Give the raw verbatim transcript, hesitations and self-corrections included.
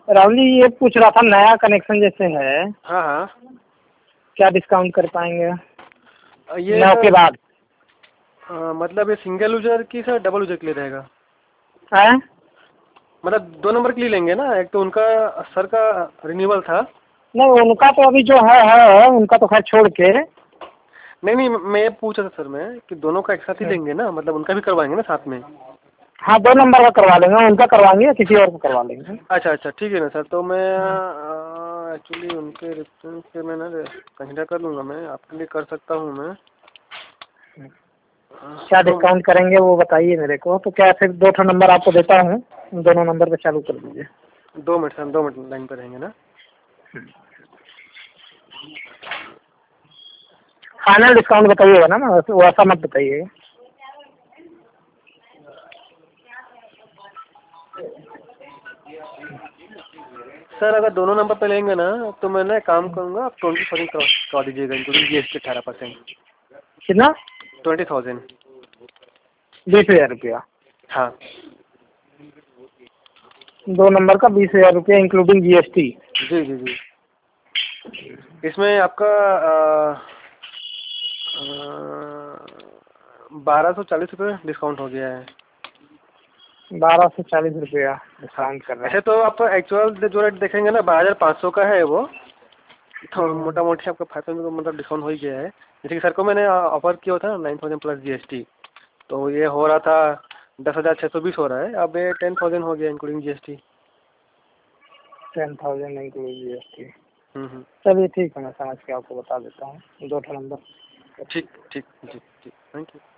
राहुल जी ये पूछ रहा था नया कनेक्शन जैसे है, हाँ हाँ, क्या डिस्काउंट कर पाएंगे ये नौ के सर बाद? अ, मतलब ये सिंगल यूजर की सर डबल यूजर के लिए रहेगा? हैं? मतलब दो नंबर के लिए लेंगे ना, एक तो उनका सर का रिन्यूअल था। नहीं उनका तो अभी जो है है उनका तो खैर छोड़ के। नहीं नहीं, मैं ये पूछ रहा था सर मैं कि दोनों का एक साथ ही लेंगे ना, मतलब उनका भी करवाएंगे ना साथ में? हाँ दो नंबर का करवा लेंगे, उनका करवाएंगे या किसी और को करवा लेंगे। अच्छा अच्छा ठीक है ना सर, तो मैं एक्चुअली उनके रेफरेंस से मैं ना कंसिडर कर लूँगा, मैं आपके लिए कर सकता हूँ मैं। क्या तो डिस्काउंट करेंगे वो बताइए मेरे को, तो क्या फिर दो ठो नंबर आपको देता हूँ, दोनों नंबर पे चालू कर दीजिए। दो मिनट सर, दो मिनट लाइन पर रहेंगे ना। फाइनल डिस्काउंट बताइएगा ना, वैसा मत बताइएगा। सर अगर दोनों नंबर पे लेंगे ना तो मैं ना एक काम करूँगा, आप ट्वेंटी थाउजेंड करवा दीजिएगा इंक्लूडिंग जी एस टी अठारह परसेंट। कितना? Twenty thousand. बीस हजार रुपया? हाँ दो नंबर का बीस हजार रुपया इंक्लूडिंग जी एस टी? जी जी जी। इसमें आपका बारह सौ चालीस रुपये डिस्काउंट हो गया है। बारह सौ चालीस रुपया हाँ, डिस्काउंट कर रहे ऐसे हैं। तो आप एक्चुअल जो रेट देखेंगे ना बारह हज़ार पाँच सौ का है वो, तो मोटा मोटी आपका फाइव थाउजेंड का मतलब डिस्काउंट हो ही गया है। जैसे कि सर को मैंने ऑफर किया था nine thousand plus G S T, तो ये हो रहा था दस हज़ार छः सौ बीस हो रहा है, अब ये टेन थाउजेंड हो गया including G S T. Ten thousand including G S T? हम्म हम्म। चलिए ठीक है, मैं समझ के आपको बता देता हूँ दो ठो नंबर। ठीक ठीक जी जी, थैंक यू।